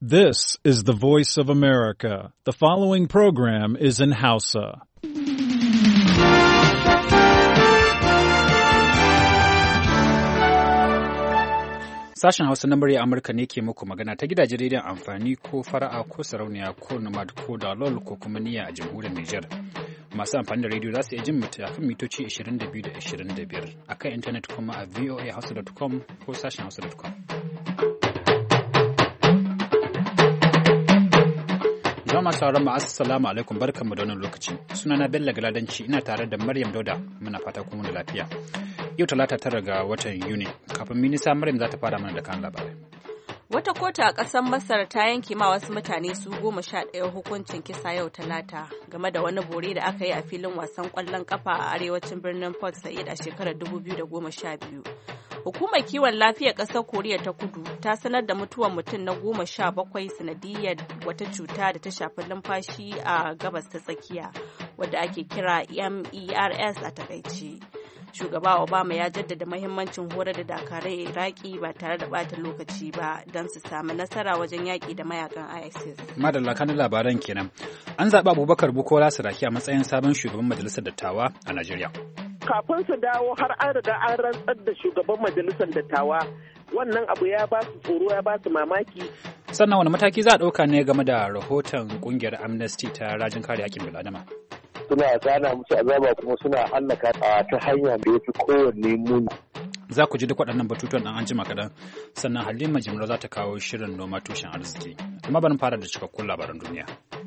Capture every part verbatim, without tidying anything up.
This is the voice of America. The following program is in Hausa. Sashen Hausa na murya Amurka ne ke muku magana ta gidajen rediyon amfani ko fara'a ko sarauniya ko nomad ko dalol ko kuma niyya a jamhuriyar Nijar. Masu amfani da rediyo za su iya jin mu ta kan mitoci ashirin da biyu da ashirin da biyar a kan intanet kuma a voa hausa dot com ko sashen hausa dot com. Jama'a sauran ma assalamu alaikum barkanmu da wannan lokaci. Sunana Bello Galadanci ina tare da Maryam Dauda muna fata kuma da lafiya. Yau talata tara ga watan Yuni kafin minista Maryam za ta fara mana da kan labarai. Wata kotu a ƙasar Masar ta yanke ma wasu mutane su goma sha ɗaya hukuncin kisa yau talata game da wani bore da aka yi a filin wasan ƙwallon ƙafa a arewacin birnin Port Said a shekarar dubu biyu da goma sha biyu. Hukumar kiwon lafiyar ƙasar Koriya ta Kudu ta sanar da mutuwar mutum na goma sha bakwai sanadiyyar wata cuta da ta shafi numfashi a gabas ta tsakiya wadda ake kira M E R S a takaice. Shugaba Obama ya jaddada mahimmancin horar da dakarai Iraki ba tare da bata lokaci ba don su samu nasara wajen yaƙi da mayakan ISIS. Madalla kanin labaran kenan. An zaɓi Abubakar Bukola Saraki a matsayin sabon shugaban majalisar dattawa a Najeriya. Kafin su dawo har an riga an rantsar da shugaban majalisar dattawa, wannan abu ya ba su tsoro ya ba su mamaki. Sannan wani mataki za a ɗauka ne game da rahoton ƙungiyar Amnesty ta rajin kare haƙƙin bil'adama? Suna gana musu azaba kuma suna hallaka ta hanya da ya fi kowanne muni. Za ku ji duk waɗannan batutuwan ɗan an jima kaɗan, sannan Halima Jimra za ta kawo shirin noma tushen arziki. Amma bari fara da cikakkun labaran duniya.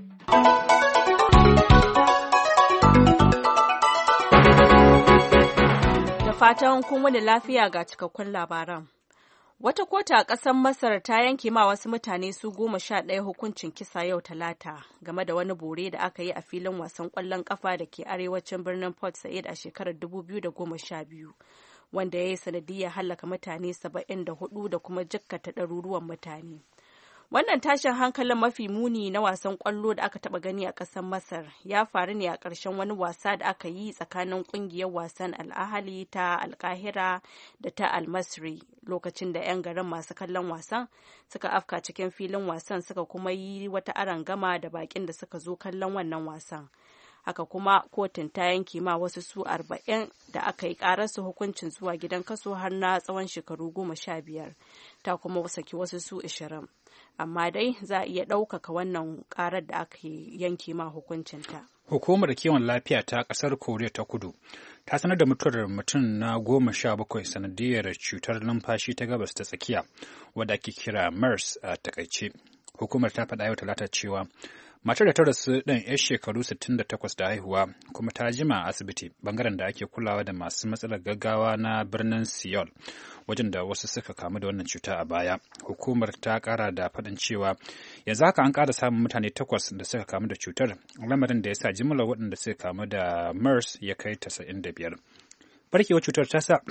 Da fatan kun wani lafiya ga cikakkun labaran. Wata kota a ƙasar Masar ta yanke ma wasu mutane su goma sha ɗaya hukuncin kisa yau talata game da wani bore da aka yi a filin wasan ƙwallon ƙafa da ke arewacin birnin Port Said a shekarar dubu biyu da goma sha biyu, wanda ya yi sanadiyyar hallaka mutane saba'in da hudu da kuma jikkata ɗaruruwan mutane. Wannan tashin hankalin mafi muni na wasan ƙwallo da aka taɓa gani a ƙasar Masar ya faru ne a ƙarshen wani wasa da aka yi tsakanin ƙungiyar wasan Al-Ahli ta Alƙahira da ta Al-Masri lokacin da 'yan garin masu kallon wasan suka afka cikin filin wasan suka kuma yi wata arangama da baƙin da suka zo kallon wannan wasan. Haka kuma kotun ta yanke ma wasu su arba'in da aka yi ƙararsu hukuncin zuwa gidan kaso har na tsawon shekaru goma sha biyar, ta kuma saki wasu su ashirin. Amma dai za a iya ɗaukaka wannan ƙarar da aka yanke ma hukuncinta. Hukumar kiwon lafiya ta ƙasar Koriya ta Kudu ta sanar da mutuwar mutum na goma sha bakwai sanadiyar cutar numfashi ta gabas ta tsakiya wadda ake kira MERS a takaice. Hukumar ta faɗa yau talata cewa matar da ta rasu ɗan 'yar shekaru sittin da takwas da haihuwa kuma ta jima a asibiti bangaren da ake kulawa da masu matsalar gaggawa na birnin Seoul wajen da wasu suka kamu da wannan cuta a baya. Hukumar ta kara da faɗin cewa yanzu haka an ƙara samun mutane takwas da suka kamu da cutar, lamarin da ya sa jimlar waɗanda suka kamu da MERS ya kai tasa'in da biyar. Barkewar cutar ta sa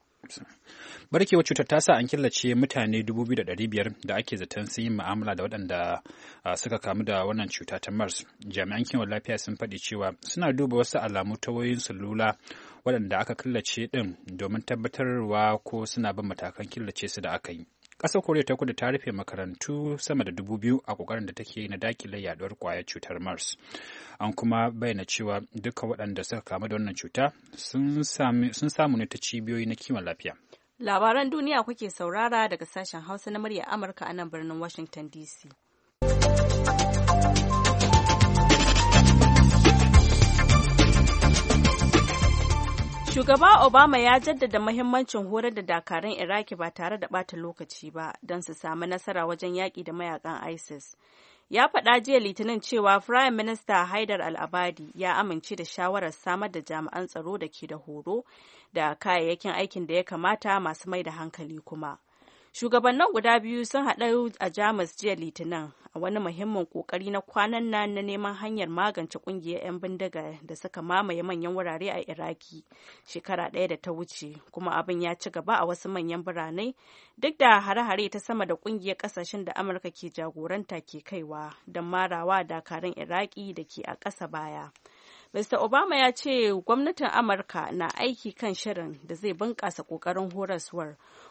barkewar cutar ta sa an killace mutane dubu biyu da ɗari biyar da ake zaton sun yi mu'amala da waɗanda suka kamu da wannan cuta ta MERS. Jami'an kiwon lafiya sun faɗi cewa suna duba wasu alamu ta wayoyin salula waɗanda aka killace ɗin domin tabbatarwa ko suna bin matakan killace su da aka yi. Ƙasar Koriya ta Kudu ta rufe makarantu sama da dubu biyu a ƙoƙarin da take na daƙile yaɗuwar ƙwayar cutar MERS. An kuma bayyana cewa duka waɗanda suka kamu da wannan cuta sun samu ne ta cibiyoyi na kiwon lafiya. Labaran duniya kuke saurara daga sashen Hausa na murya Amurka a nan birnin Washington D C. Shugaba Obama ya jaddada mahimmancin horar da dakarun Iraki ba tare da ɓata lokaci ba don su samu nasara wajen yaƙi da mayakan ISIS. Ya faɗa jiya Litinin cewa Firayim Minista Haidar Al-Abadi ya amince da shawarar samar da jami'an tsaro da ke da horo da kayayyakin aikin da ya kamata masu mai da hankali kuma. Shugabannin guda biyu sun haɗu a Jamus jiya Litinin a wani muhimmin ƙoƙari na kwanan nan na neman hanyar magance ƙungiyar 'yan bindiga da suka mamaye manyan wurare a Iraki shekara ɗaya da ta wuce, kuma abin ya ci gaba a wasu manyan birane duk da hare-hare ta sama da ƙungiyar ƙasashen da Amurka ke jagoranta ke kaiwa don marawa dakarun Iraki da ke a ƙasa baya. Mister Obama ya ce gwamnatin Amurka na aiki kan shirin da zai bunƙasa ƙoƙarin horaswar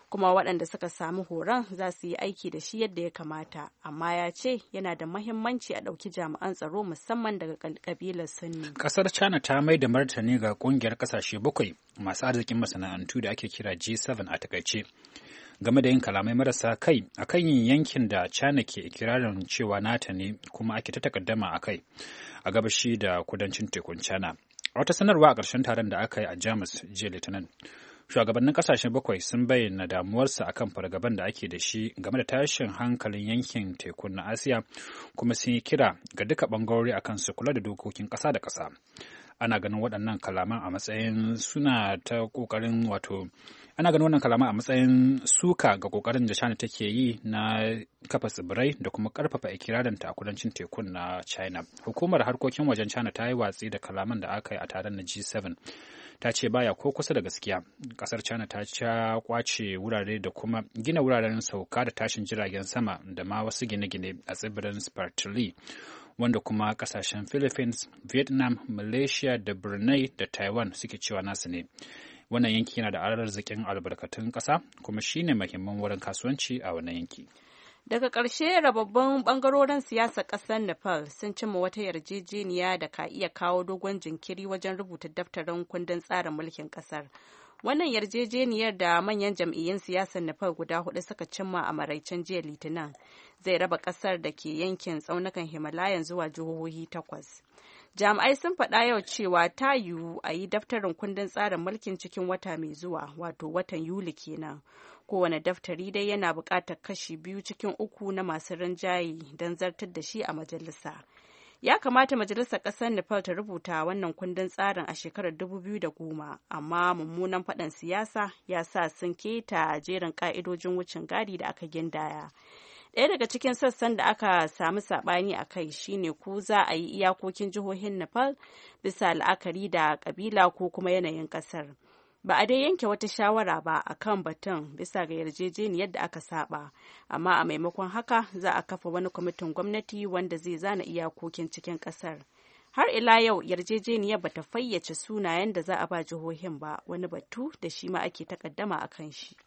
kuma waɗanda suka samu horon za su yi aiki da shi yadda ya kamata, amma ya ce yana da mahimmanci a ɗauki jami'an tsaro musamman daga ƙabilar Sunni. Ƙasar China ta mai da martani ga ƙungiyar ƙasashe bakwai masu arzikin masana'antu da ake kira G seven a takaice game da yin kalamai marasa kai a kan yin yankin da China ke ikirarin cewa nata ne kuma ake ta takaddama a kai a gabashi da kudancin tekun China. A wata sanarwa a ƙarshen taron da aka yi a Jamus jiya Litinin, shugabannin kasashen bakwai sun bayyana damuwarsa akan fargaban da ake da shi game da tashin hankalin yankin tekun na Asiya, kuma sun yi kira ga duka bangarori akan su kula da dokokin ƙasa da ƙasa. Ana ganin waɗannan kalaman a matsayin suna ta ƙoƙarin wato ana ganin wannan kalaman a matsayin suka ga ƙoƙarin da China take yi na kafa tsibirai da kuma ƙarfafa ikirarinta a kudancin tekun na China. Hukumar harkokin wajen China ta yi watsi da kalaman da aka yi a taron na G seven. Ta ce baya ko kusa da gaskiya. Kasar China ta ca kwace wurare da kuma gina wuraren sauka da tashin jiragen sama da ma wasu gine-gine a tsibirin Spratly, wanda kuma kasashen Philippines, Vietnam, Malaysia da Brunei da Taiwan suke cewa nasu ne. Wannan yanki yana da arzikin albarkatun ƙasa kuma shine muhimmin wurin kasuwanci a wannan yanki. Daga ƙarshe, rababbun ɓangarorin siyasar ƙasar Nepal sun cimma wata yarjejeniya da ka iya kawo dogon jinkiri wajen rubuta daftarin kundin tsarin mulkin ƙasar. Wannan yarjejeniyar da manyan jam'iyyun siyasar Nepal guda hudu suka cimma a maraicen jiya Litinin zai raba ƙasar da ke yankin tsaunukan Himalayan zuwa jihohi takwas. Jami'ai sun faɗa yau cewa ta yiwu a yi daftarin kundin tsarin mulkin cikin wata mai zuwa, wato watan Yuli kenan. Kowane daftari dai yana buƙatar kashi biyu cikin uku na masu rinjaye don zartar da shi a majalisa. Ya kamata majalisar ƙasar Nepal ta rubuta wannan kundin tsarin a shekarar dubu biyu da goma, amma mummunan faɗan siyasa ya sa sun keta jerin ƙa'idojin wucin gadi da aka gindaya. Ɗaya daga cikin sassan da aka samu saɓani a kai shine ko za a yi iyakokin jihohin Nepal bisa la'akari da ƙabila ko kuma yanayin ƙasar. Ba a dai yanke wata shawara ba a kan batun bisa ga yarjejeniyar da aka saba, amma a maimakon haka za a kafa wani kwamitin gwamnati wanda zai zana iyakokin cikin ƙasar. Har ila yau yarjejeniyar bata fayyace sunayen da za a ba jihohin ba, wani batu da shi ma ake takaddama a kan shi.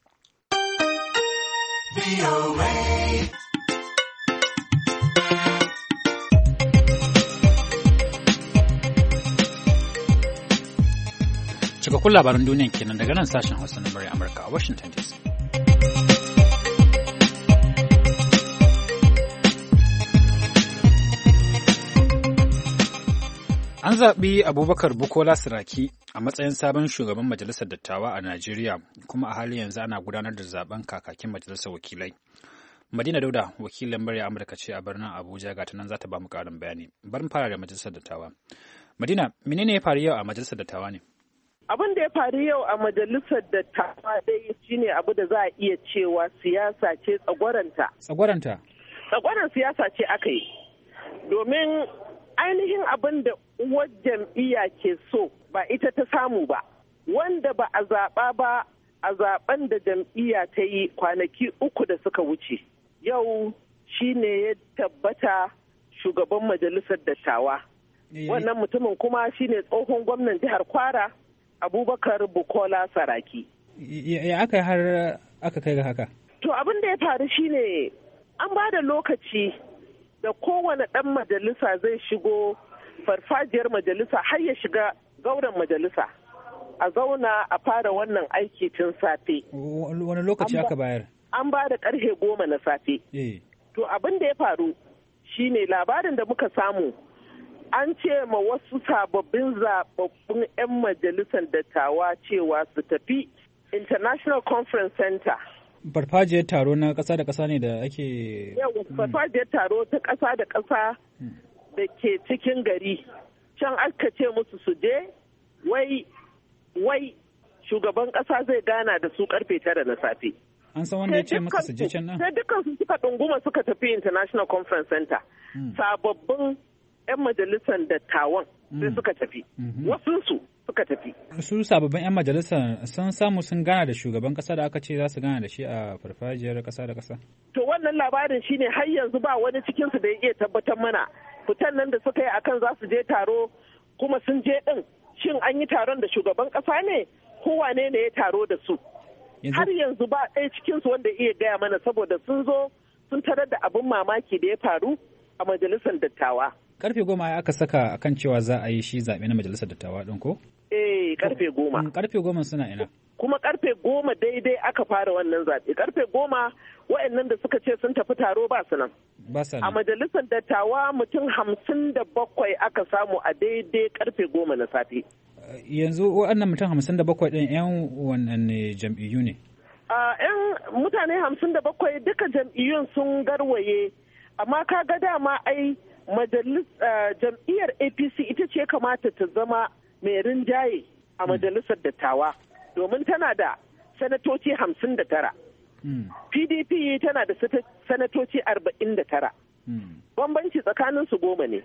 Cikakkun labaran duniyan kenan daga nan sashen Hausa na murya Amurka a Washington D C. An zaɓi Abubakar Bukola Saraki a matsayin sabon shugaban Majalisar Dattawa a Najeriya, kuma a halin yanzu ana gudanar da zaben kakakin Majalisar Wakilai. Madina Dauda, wakilin murya Amurka ce a birnin Abuja, ga ta nan za ta ba mu ƙarin bayani. Bari mu fara da Majalisar Dattawa. Madina, menene ya faru yau a Majalisar Dattawa ne? Abin da ya faru yau a majalisar dattawa dai shine abu da za a iya cewa siyasa ce tsagwaranta. Tsagwaranta? Tsagwaran siyasa ce aka yi. Domin ainihin abin da uwar jam'iyya ke so ba ita ta samu ba. Wanda ba a zaɓa ba a zaɓen da jam'iyya ta yi kwanaki uku da suka wuce. Yau shine ya tabbata shugaban majalisar dattawa. Wannan mutumin kuma shine tsohon gwamnan jihar Kwara, Abubakar Bukola Saraki. Ya aka har aka kai ga haka? To abin da ya faru shine an ba da lokaci da kowane ɗan majalisa zai shigo farfajiyar majalisa har ya shiga gauren majalisa. A zauna a fara wannan aiki tun safe. Wani lokaci aka bayar? An ba da ƙarfe goma na safe. To abin da ya faru shine labarin da muka samu. An ce ma wasu sababbin zababbun 'yan majalisar dattawa cewa su tafi International Conference Center. Farfajiyar taro na ƙasa da ƙasa ne da ake... Yau, farfajiyar taro ta ƙasa da ƙasa da ke cikin gari. Can aka ce musu su je, wai, wai shugaban ƙasa zai gana da su karfe tara na safe. An san wanda ya ce masa su je can nan? Sai dukkan su suka ɗunguma suka tafi International Conference Center. Sababbin 'yan majalisar dattawan sai suka tafi. Wasunsu suka tafi. Su sababbin 'yan majalisar sun samu sun gana da shugaban kasa da aka ce za su gana da shi a farfajiyar kasa da kasa. To wannan labarin shine har yanzu ba wani cikinsu da ya iya tabbatar mana fitan nan da suka yi akan za su je taro kuma sun je din. Shin an yi taron da shugaban kasa ne ko wane ne ya taro da su? har yanzu ba ɗaya cikinsu wanda iya gaya mana saboda sun zo sun tarar da abin mamaki da ya faru a majalisar dattawa. Karfe goma aka saka akan cewa za a yi shi zaɓe na majalisar dattawa ɗin ko? Eh, karfe goma. Karfe goma suna ina? Kuma karfe goma daidai aka fara wannan zaɓe. Karfe goma wa'annan da suka ce sun tafi taro ba su nan. Ba sa A majalisar dattawa mutum hamsin da bakwai aka samu a daidai karfe goma na safe. Yanzu waɗannan mutum hamsin da bakwai ɗin 'yan wannan jam'iyyu ne? ‘Yan mutane hamsin da bakwai duka jam'iyyun sun garwaye, amma ka ga dama ai jam'iyyar A P C ita ce kamata ta zama mai rinjaye a majalisar dattawa, domin tana da sanatoci hamsin da tara. P D P tana da sanatoci arba'in da tara. Bambanci tsakanin su goma ne.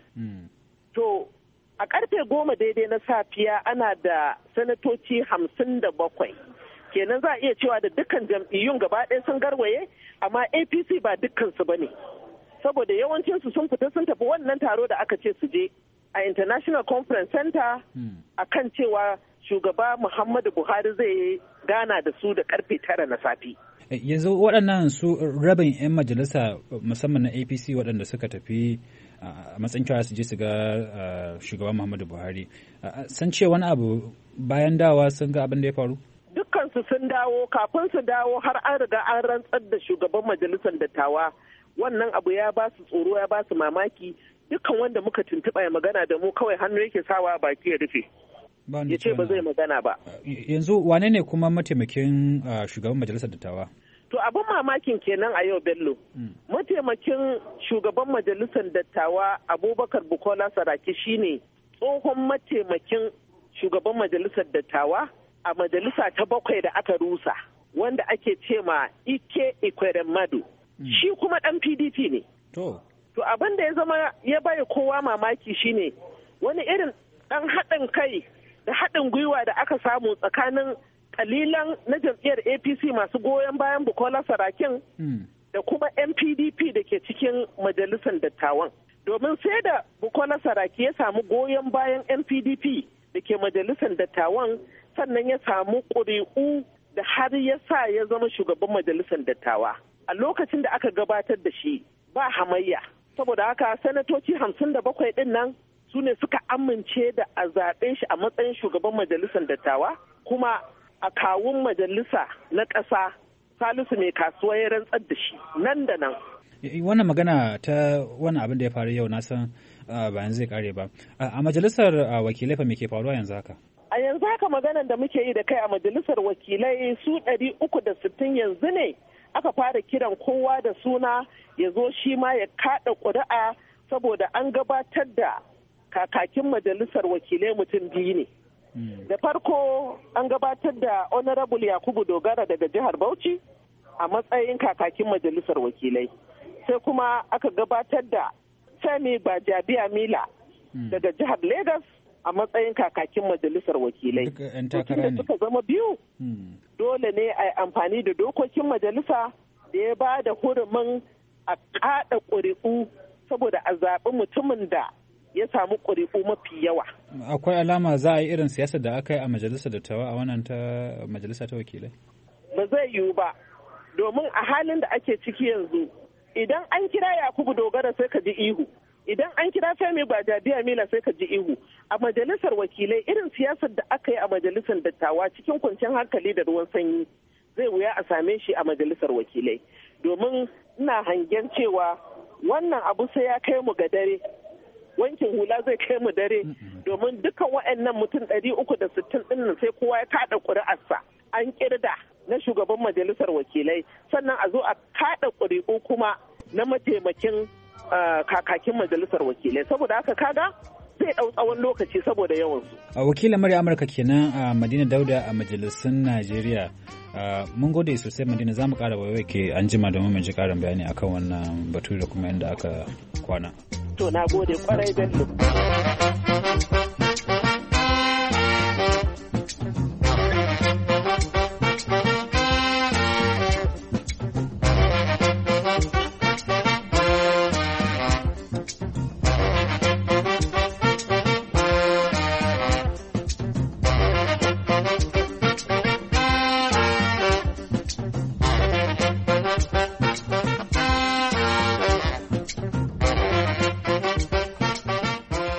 To, a karfe goma daidai na safiya ana da sanatoci hamsin da bakwai. Kenan za a iya cewa da dukkan jam'iyyun gaba ɗaya sun garwaye, amma A P C ba dukkansu ba ne. Saboda yawancinsu sun fita sun tafi wannan taro da aka ce su je a International Conference Center a kan cewa shugaba Muhammadu Buhari zai gana da su da karfe tara na safe. Yanzu waɗannan su rabin 'yan majalisa musamman na A P C waɗanda suka tafi a matsayin cewa su je su ga shugaba Muhammadu Buhari, san ce wani abu bayan dawa sun ga abin da ya faru? Dukkansu sun dawo, kafin su dawo har an riga an rantsar da shugaban majalisar dattawa. Wannan abu ya ba su tsoro, ya ba su mamaki. Dukkan wanda muka tuntuɓa ya magana da mu kawai hannu yake sawa baki ya rufe. Ya ce ba zai magana ba. Yanzu wane ne kuma mataimakin shugaban majalisar dattawa? To abin mamakin kenan a yau Bello. Mataimakin shugaban majalisar dattawa Abubakar Bukola Saraki shine tsohon mataimakin shugaban majalisar dattawa a majalisa ta bakwai da aka rusa, wanda ake ce ma Ike Ikweremadu. Shi kuma ɗan P D P ne. To abin da ya zama ya bai kowa mamaki shine wani irin ɗan haɗin kai da haɗin gwiwa da aka samu tsakanin kalilan na jam'iyyar A P C masu goyon bayan Bukola Sarakin da kuma N P D P da ke cikin majalisar dattawan. Domin sai da Bukola Saraki ya samu goyon bayan N P D P da ke majalisar dattawan, sannan ya samu ƙuri'u da har ya sa ya zama shugaban majalisar dattawa. A lokacin da aka gabatar da shi ba hamayya. Saboda haka sanatoci hamsin da bakwai ɗin nan su ne suka amince da a zaɓe shi a matsayin shugaban majalisar dattawa, kuma a kawun majalisa na ƙasa Salisu mai kasuwa ya rantsar da shi nan da nan. Wannan magana ta wannan abin da ya faru yau na san ba yanzu zai kare ba. A majalisar wakilai fa me ke faruwa yanzu haka? A yanzu haka maganar da muke yi da kai a majalisar wakilai su ɗari uku da sittin yanzu ne aka fara kiran kowa da suna ya zo shi ma ya kaɗa ƙuri'a, saboda an gabatar da kakakin majalisar wakilai mutum biyu ne. Da farko an gabatar da Honorable Yakubu Dogara daga jihar Bauchi a matsayin kakakin majalisar wakilai. Sai kuma aka gabatar da Femi Bajabiya Mila daga jihar Lagos a matsayin kakakin majalisar wakilai. Wakilai da suka zama biyu, dole ne a yi amfani da dokokin majalisa da ya ba da hurumin a kaɗa ƙuri'u saboda a zaɓi mutumin da ya samu ƙuri'u mafi yawa. Akwai alama za a yi irin siyasar da aka yi a majalisar dattawa a wannan ta majalisa ta wakilai? Ba zai yiwu ba, domin a halin da ake ciki yanzu idan an kira Yakubu Dogara sai ka ji ihu. Idan an kira Femi Bajabiya Mila sai ka ji ihu. A majalisar wakilai irin siyasar da aka yi a majalisar dattawa cikin kwanciyar hankali da ruwan sanyi zai wuya a same shi a majalisar wakilai. Domin ina hangen cewa wannan abu sai ya kai mu ga dare. Wankin hula zai kai mu dare, domin dukkan waɗannan mutum ɗari uku da sittin ɗin sai kowa ya kaɗa ƙuri'arsa. An ƙirda na shugaban majalisar wakilai, sannan a zo a kaɗa ƙuri'u kuma na mataimakin kakakin majalisar wakilai. Saboda haka kaga zai ɗau tsawon lokaci saboda yawansu. A wakilin murya Amurka kenan a Madina Dauda a majalisun Najeriya. Mun gode sosai Madina, za mu ƙara waiwai ke an jima domin mu ji ƙarin bayani akan wannan batu da kuma yadda aka kwana. To na gode kwarai Bello.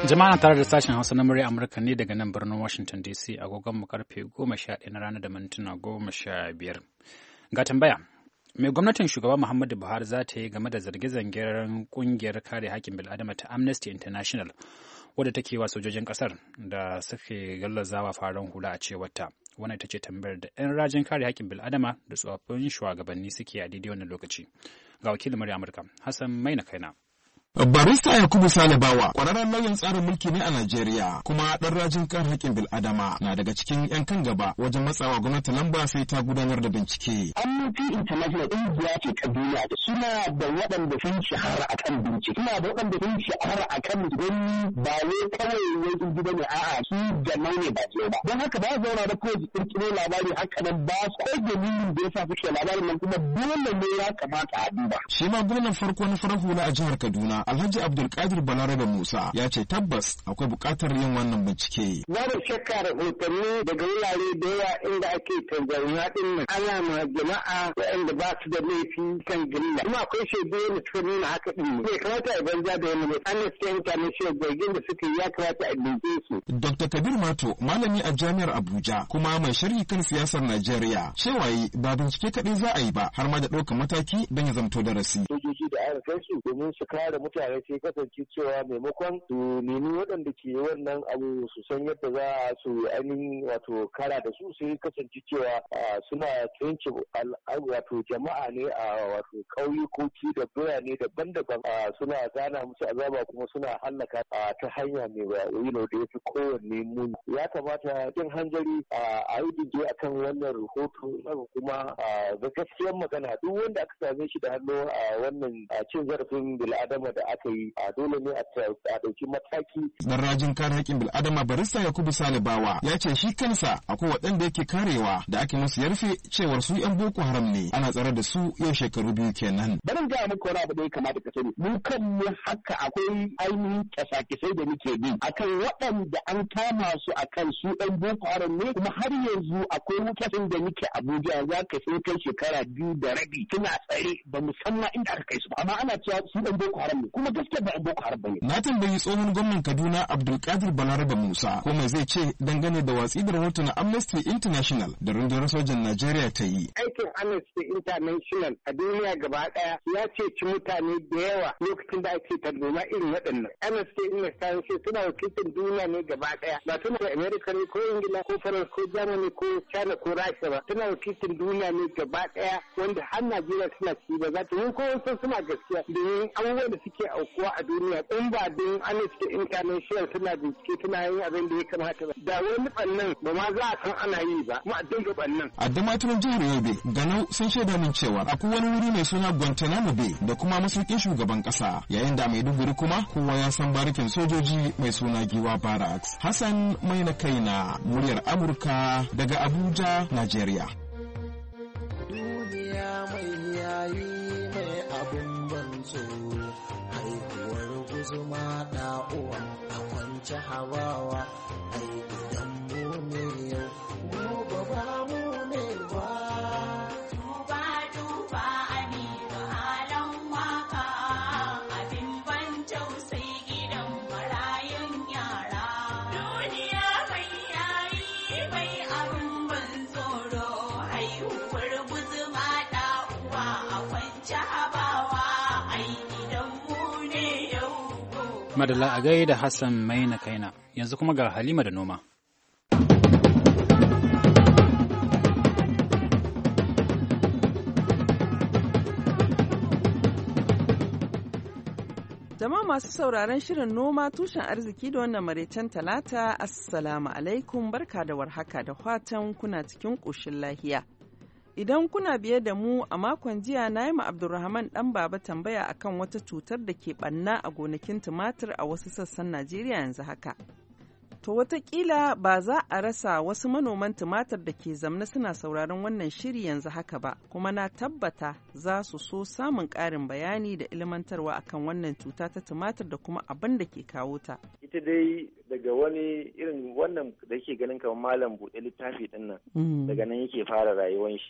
Jama'a tare da sashen Hausa na murya Amurka ne daga nan birnin Washington D C agogon mu karfe goma sha ɗaya na rana da mintuna goma sha biyar. Ga tambaya, mai gwamnatin shugaba Muhammadu Buhari za ta yi game da zarge-zangen kungiyar kare haƙƙin bil'adama ta Amnesty International wadda take wa sojojin ƙasar da suke gallazawa faran hula a cewarta. Wannan ita ce tambayar da 'yan rajin kare haƙƙin bil'adama da tsofaffin shugabanni suke a daidai wannan lokaci. Ga wakilin murya Amurka, Hassan Maina Kaina. Barista Yakubu Salibawa ƙwararren lauyan tsarin mulki ne a Najeriya kuma ɗan rajin kare haƙƙin bil'adama na daga cikin 'yan kan gaba wajen matsawa gwamnati lamba sai ta gudanar da bincike. Amnesty International ƙungiya ce ta duniya da suna da waɗanda sun shahara akan bincike. Suna da waɗanda sun shahara akan gani ba wai kawai wajen gida ne a'a su jamai ne ba ce ba. Don haka ba zauna da kawai kirkiro labari haka nan ba su kai dalilin da ya sa suke labarin nan kuma dole ne ya kamata a duba. Shi ma gwamnan farko na farar hula a jihar Kaduna Alhaji Abdulkadir Balarabe Musa ya ce tabbas akwai buƙatar yin wannan bincike. Na da shakka rahotanni daga wurare da yawa inda ake tanzaniya din nan ana ma jama'a waɗanda ba su da laifi kan gilla. Kuma akwai shaidu da suka nuna haka din ne. Bai kamata a banza da wani mai Amnesty International zargin da suka yi ya kamata a bincike su. Doctor Kabir Mato malami a Jami'ar Abuja kuma mai sharhi kan siyasar Najeriya cewa yi ba bincike kaɗai za a yi ba har ma da ɗaukar mataki don ya zamto darasi. Sojoji da aka kai su domin su kare mutane sai kasance cewa maimakon su nemi waɗanda ke wannan abu su san yadda za su ainihin wato kara da su sai kasance cewa suna tsinci wato jama'a ne a wato ƙauyukoki da birane daban-daban suna gana musu azaba kuma suna hallaka ta hanya mai wayilo da ya fi kowanne muni. Ya kamata jin hanzari a yi bincike akan wannan rahoto kuma da gaskiyar magana duk wanda aka same shi da hannu a wannan cin zarafin bil'adama da aka yi a dole ne a ɗauki mataki. Dan rajin kare haƙƙin bil'adama barista Yakubu Salibawa ya ce shi kansa akwai waɗanda yake karewa da ake musu yarfe cewar su 'yan Boko Haram ne ana tsare da su yau shekaru biyu kenan. Barin ga muku wani abu da ya kamata ka sani mu kan mu haka akwai ainihin kyasa-kyasai da muke bi akan waɗanda an kama su akan su 'yan Boko Haram ne kuma har yanzu akwai mutanen da muke Abuja za ka sai kai shekara biyu da rabi suna tsare ba musamman inda aka kai su ba amma ana cewa su 'yan Boko Haram ne kuma gaskiya ba 'yan Boko Haram ba ne. Na tambayi tsohon gwamnan Kaduna Abdulkadir Balarabe Musa ko mai zai ce dangane da watsi da rahoton Amnesty International da rundunar sojan Najeriya ta yi. Aikin Amnesty International a duniya gaba ɗaya ya ceci mutane da yawa lokacin da ake tarzoma irin waɗannan. Amnesty International suna wakiltar duniya ne gaba ɗaya ba suna da America ne ko Ingila ko Faransa ko Germany ko China ko Rasha ba suna wakiltar duniya ne gaba ɗaya wanda har Najeriya suna ci ba za ta yi ko wasu suna gaskiya domin abubuwan da suke aukuwa a duniya in ba don Amnesty International suna bincike suna yin abin da ya kamata ba da wani ɓannan ba ma za a san ana yi ba kuma a dinga ɓannan. A Damaturu jihar Yobe Ganau sun shaida min cewa akwai wani wuri mai suna Guantanamo Bay da kuma masaukin shugaban ƙasa yayin da Maiduguri kuma kowa ya san barikin sojoji mai suna Giwa Barracks. Hassan Maina Kaina muryar Amurka daga Abuja, Najeriya. Duniya mai yayi mai abin banzo haihuwar guzuma da uwa a kwance hawawa ai idan mu ne yau gobe ba mu ne ba. Duba duba Aminu halin waka abin ban tausayi gidan marayun yara. Duniya mai yayi mai abin ban tsoro haihuwar guzuma da uwa a kwance hawawa ai idan mu ne yau. Madalla a gaida Hassan Maina Kaina, yanzu kuma ga Halima da noma. Jama'a masu sauraron shirin noma tushen arziki da wannan maraicen talata, Assalamu alaikum barka da warhaka da fatan kuna cikin ƙoshin lahiya. Idan kuna biye da mu a makon jiya na yi ma Abdulrahman ɗan baba tambaya akan wata cutar da ke ɓanna a gonakin tumatir a wasu sassan Najeriya yanzu haka. To watakila ba za a rasa wasu manoman tumatir da ke zamna suna sauraron wannan shiri yanzu haka ba, kuma na tabbata za su so samun ƙarin bayani da ilmantarwa akan wannan cuta ta tumatir da kuma abin da ke kawo ta. Ita dai daga wani irin wannan da yake ganin kamar malam buɗe littafi ɗin nan, daga nan yake fara rayuwan shi.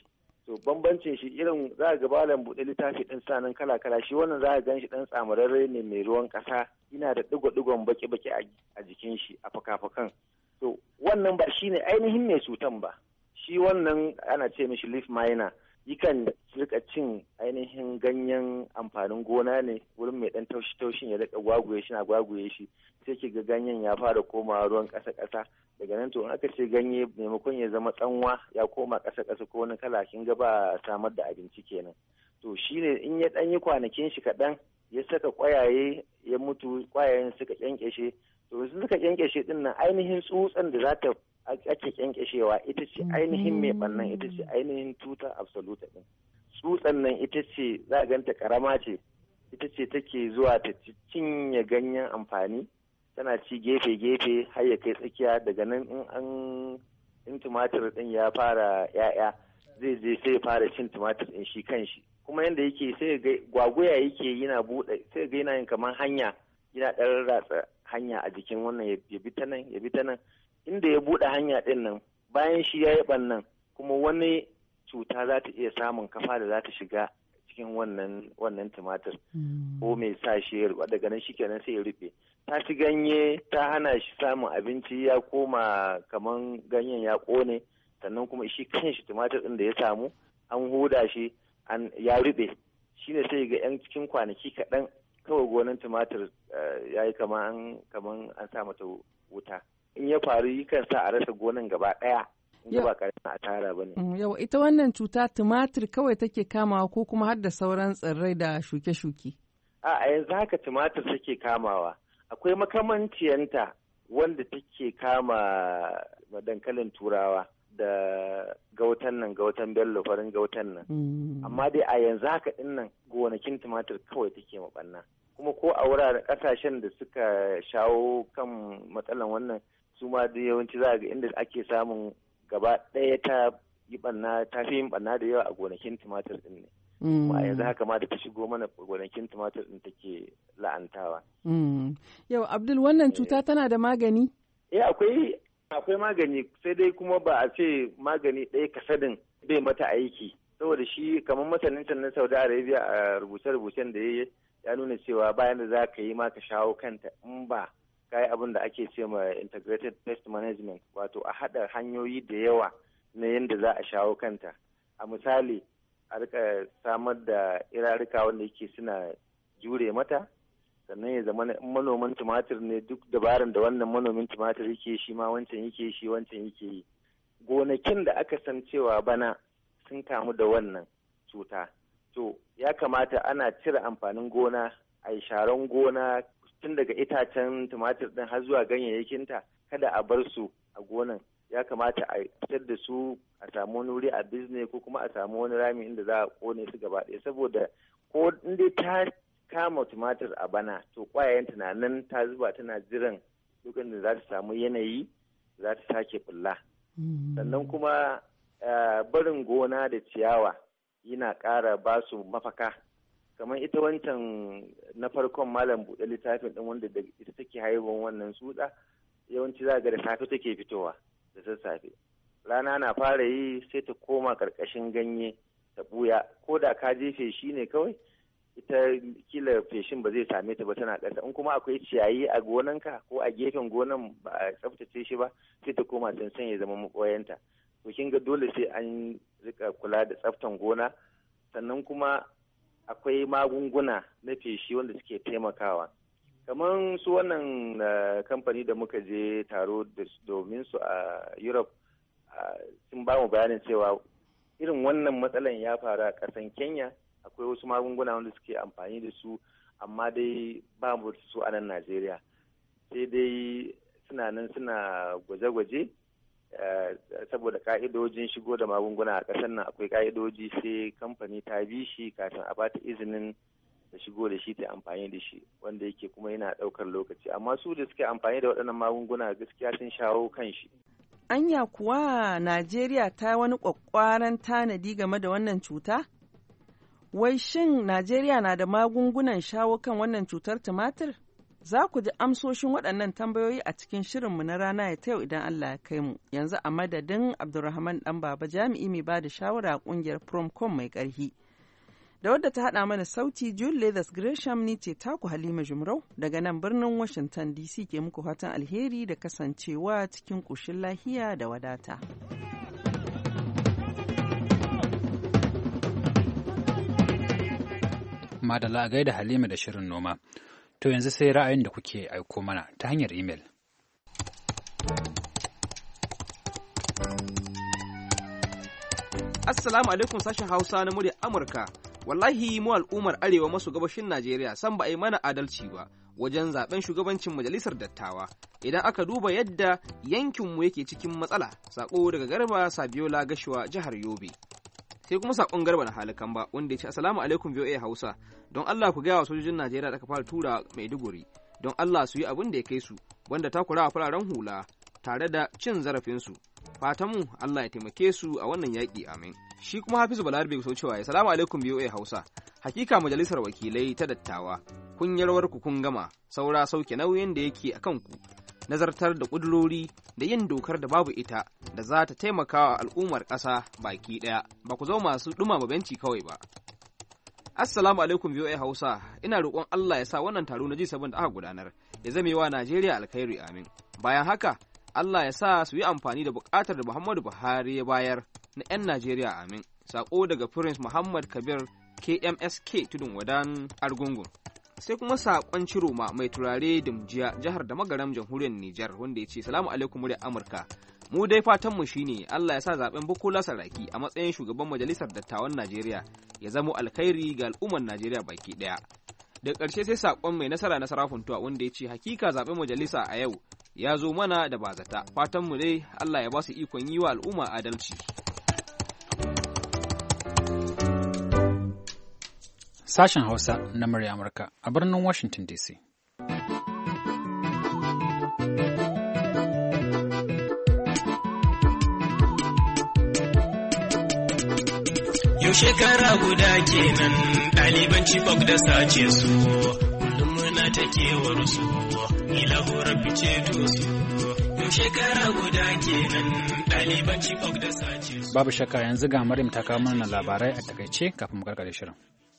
to bambancin shi irin za ga balan buɗe littafi ɗin sanan kala kala, shi wannan za ka gan shi ɗan tsamararre ne mai ruwan ƙasa, yana da ɗigo-ɗigon baki-baki a jikin shi a fakafakan. To wannan ba shine ainihin mai cutan ba, shi wannan ana ce mishi leaf miner, yakan rika cin ainihin ganyen amfanin gona ne wurin mai ɗan taushi-taushin ya rika gwaguye shi na gwaguye shi, sai ki ga ganyen ya fara komawa ruwan ƙasa-ƙasa. Daga nan to in aka ce ganye maimakon ya zama tsanwa ya koma ƙasa-ƙasa ko wani kala, kin ga ba samar da abinci kenan. To shine in ya ɗan yi kwanakin shi kaɗan ya saka ƙwayaye ya mutu, ƙwayayen suka ƙyanƙyashe, to su suka ƙyanƙyashe ɗin nan ainihin tsutsan da za ta ake ƙyanƙyashewa ita ce ainihin mai ɓannan, ita ce ainihin tuta absoluta ɗin. Tsutsan nan ita ce za a ganta ƙarama ce, ita ce take zuwa ta cinye ganyen amfani, tana ci gefe-gefe har ya kai tsakiya. Daga nan in an in tumatir ɗin ya fara ‘ya'ya zai je sai ya fara cin tumatir ɗin shi kan shi. Kuma yanda yake sai ga gwagwaya yake yana buɗe, sai ga yana yin kamar hanya, yana ɗan ratsa hanya a jikin wannan ya bi ta nan ya bi ta nan. Inda ya buɗe hanya ɗin nan bayan shi ya yi ɓannan kuma wani cuta za ta iya samun kafa da za ta shiga cikin wannan wannan tumatir ko mai sa shi ya ruɓa, daga nan shikenan sai ya rufe. Ta ci ganye, ta hana shi samun abinci, ya koma kaman ganyen ya ƙone, sannan kuma shi kanshi tumatir ɗin da ya samu an huda shi an ya ruɓe. Shine sai ga yan cikin kwanaki kaɗan kawai gonan tumatir ya yi kaman kaman an sa mata wuta. In ya faru yakan sa a rasa gonan gaba ɗaya. In ba ƙarfin a tara ba ne. Yau ita wannan cuta tumatir kawai take kamawa ko kuma har da sauran tsirrai da shuke-shuke? A yanzu haka tumatir take kamawa. Akwai makamanciyanta wanda take kama dankalin turawa da gautan nan, gautan bello, farin gautan nan. Amma dai a yanzu haka ɗin nan gonakin tumatir kawai take maɓanna. Kuma ko a wuraren ƙasashen da suka shawo kan matsalan wannan, su ma da yawanci za ga inda ake samun gaba ɗaya ta yi ɓanna, ta fi yin ɓanna da yawa a gonakin tumatir ɗin ne. Ma yanzu haka ma da ta shigo mana gonakin tumatir ɗin take la'antawa. Yau Abdul, wannan cuta tana da magani? Eh akwai akwai magani, sai dai kuma ba a ce magani ɗaya kasadin bai mata aiki, saboda shi kamar masanin can na Saudi Arabia a rubuce-rubucen da ya ya nuna cewa bayan da za ka yi ma ka shawo kanta in ba ka yi abin da ake ce ma integrated pest management, wato a haɗa hanyoyi da yawa na yadda za a shawo kanta. A misali a rika samar da irarika wanda yake suna jure mata, sannan ya zama in manoman tumatir ne duk dabaran da wannan manomin tumatir yake shi ma wancan yake shi wancan yake yi. Gonakin da aka san cewa bana sun kamu da wannan cuta, to ya kamata ana cire amfanin gona, a yi sharan gona tun daga itacen tumatir ɗin har zuwa ganyayyakinta, kada a bar su a gonan. Ya kamata a fitar da su a samu wani wuri a bizne ko kuma a samu wani rami inda za a kone su gaba ɗaya, saboda ko inda ta kama tumatir a bana to ƙwayayen na nan ta zuba tana jiran lokacin da za ta samu yanayi za ta sake bulla. Sannan kuma barin gona da ciyawa yana ƙara ba su mafaka, kamar ita wancan na farkon malam buɗe littafin ɗin wanda da ita take haihuwan wannan tsutsa, yawanci za ga da safe take fitowa da sassafe, rana na fara yi sai ta koma ƙarƙashin ganye ta ɓuya, ko da ka je feshi ne kawai ita kila feshin ba zai same ta ba, tana ƙasa. In kuma akwai ciyayi a gonanka ko a gefen gonan ba a tsaftace shi ba, sai ta koma sansan ya zama maɓoyanta. To kin ga dole sai an rika kula da tsaftan gona. Sannan kuma akwai magunguna na feshi wanda suke taimakawa, kamar su wannan kamfani da muka je taro domin su a Europe sun ba mu bayanin cewa irin wannan matsalan ya faru a ƙasan Kenya. Akwai wasu magunguna wanda suke amfani da su, amma dai ba mu su a nan Najeriya, sai dai suna nan suna gwaje-gwaje saboda ka'idojin shigo da magunguna a ƙasar nan akwai ka'idoji, sai kamfani ta bi shi kafin a bata izinin da shigo da shi ta amfani da shi, wanda yake kuma yana ɗaukar lokaci. Amma su da suke amfani da waɗannan magunguna gaskiya sun shawo kan shi. Anya kuwa Najeriya ta wani ƙwaƙƙwaran tanadi game da wannan cuta? Wai shin Najeriya na da magungunan shawo kan wannan cutar tumatir? Za ku ji amsoshin waɗannan tambayoyi a cikin shirinmu na rana ya ta yau idan Allah ya kai mu. Yanzu a madadin Abdulrahman ɗan Baba jami'i mai ba da shawara a ƙungiyar Promcom mai ƙarfi. Da wadda ta haɗa mana sauti June Leathers Gresham ni ce taku Halima Jumrau daga nan birnin Washington D C ke muku fatan alheri da kasancewa cikin ƙoshin lahiya da wadata. Madalla a gaida Halima da shirin noma. To yanzu sai ra'ayin da kuke aiko mana ta hanyar imel. Assalamu alaikum sashen Hausa na murya Amurka. Wallahi mu al'ummar Arewa maso gabashin Najeriya san ba a yi mana adalci ba wajen zaben shugabancin majalisar dattawa. Idan aka duba yadda yankinmu yake cikin matsala, sako daga Garba Sabiola Gashuwa jihar Yobe. Sai kuma sakon Garba na Halikan ba wanda ya ce assalamu alaikum V O A Hausa. Don Allah ku gaya wa sojojin Najeriya da aka fara tura Maiduguri. Don Allah su yi abin da ya kai su wanda takura a fararen hula tare da cin zarafinsu. Fatanmu Allah ya taimake su a wannan yaƙi amin. Shi kuma Hafizu Balarabe so cewa assalamu alaikum V O A Hausa. Hakika majalisar wakilai ta dattawa kun yi rawar ku kun gama saura sauke nauyin da yake a kanku. Nazartar da ƙudurori da yin dokar da babu ita da za ta taimaka wa al'ummar ƙasa baki ɗaya ba ku zama masu ɗumama benci kawai ba. Assalamu alaikum V O A Hausa, ina roƙon Allah ya sa wannan taro na G seven da aka gudanar ya zame wa Najeriya alkhairi amin. Bayan haka, Allah ya sa su yi amfani da buƙatar da Muhammadu Buhari ya bayar na 'yan Najeriya amin. Sako daga Prince Muhammad Kabir K M S K Tudun Wadan Argungun. Sai kuma saƙon Ciroma mai turare Dimjiya jihar da Magaram jamhuriyar Nijar wanda ya ce salamu alaikum muryar Amurka. Mu dai fatanmu shine Allah ya sa zaben Bukola Saraki a matsayin shugaban majalisar dattawan Najeriya ya zamo alkhairi ga al'ummar Najeriya baki ɗaya. Da ƙarshe sai saƙon mai nasara na Sarafuntuwa wanda ya ce hakika zaben majalisa a yau ya zo mana da bazata. Fatanmu dai Allah ya ba su ikon yi wa al'umma adalci. Sashen Hausa na murya Amurka a birnin Washington D C. Yau shekara guda kenan ɗaliban Chibok da sace su, kullum muna ta kewar su, ni lahorar fice to su. Yau shekara guda kenan ɗaliban Chibok da sace su. Babu shakka yanzu ga Maryam ta kawo mana labarai a takaice kafin mu karkare shirin.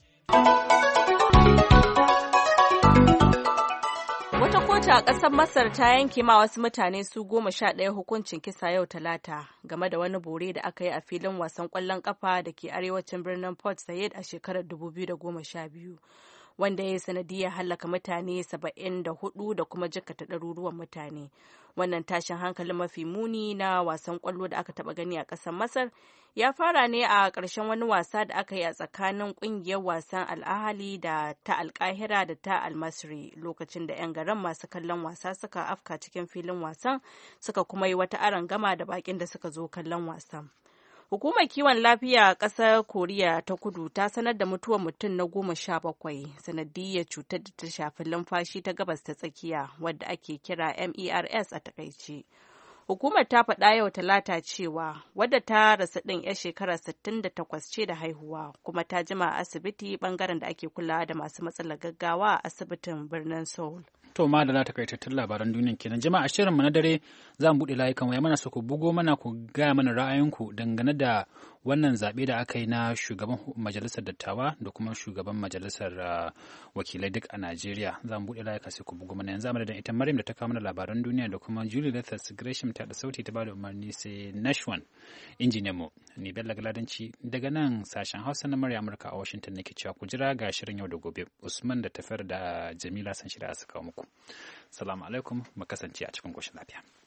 Wata kotu a ƙasar Masar ta yanke ma wasu mutane su goma sha ɗaya hukuncin kisa yau Talata game da wani bore da aka yi a filin wasan ƙwallon ƙafa da ke arewacin birnin Port Said a shekarar dubu biyu da goma sha biyu, wanda ya yi sanadiyar hallaka mutane saba'in da hudu da kuma jikkata ɗaruruwan mutane. Wannan tashin hankalin mafi muni na wasan ƙwallo da aka taɓa gani a ƙasar Masar ya fara ne a ƙarshen wani wasa da aka yi a tsakanin ƙungiyar wasan Al-Ahli da ta Al-Qahira da ta Al-Masri lokacin da 'yan garin masu kallon wasa suka afka cikin filin wasan suka kuma yi wata arangama da bakin da suka zo kallon wasan. Hukumar kiwon lafiya a ƙasar Koriya ta Kudu ta sanar da mutuwar mutum na goma sha bakwai sanadiyyar cutar da ta shafi lumfashi ta gabas ta tsakiya wadda ake kira MERS a takaice. Hukumar ta faɗa yau Talata cewa wadda ta rasa ɗin 'yar shekara sittin da takwas ce da haihuwa kuma ta jima a asibiti ɓangaren da ake kulawa da masu matsalar gaggawa a asibitin birnin Seoul. To ma da na takaitattun labaran duniya kenan jama'a shirinmu na dare za mu buɗe layukan waya mana su ku bugo mana ku gaya mana ra'ayinku dangane da wannan zaɓe da aka yi na shugaban majalisar dattawa da kuma shugaban majalisar uh, wakilai duk a Najeriya. Za mu buɗe layuka sai ku bugo mana yanzu amma da ita Maryam da ta kawo mana labaran duniya da kuma Julie Lethas Gresham ta da sauti ta bada umarni sai Nashwan injiniyan mu ni Bello Galadanci daga nan sashen Hausa na murya Amurka a Washington nake cewa ku jira ga shirin yau da gobe Usman da tafiyar da Jamila san shirya su kawo muku. Salamu alaikum mu kasance a cikin koshin lafiya.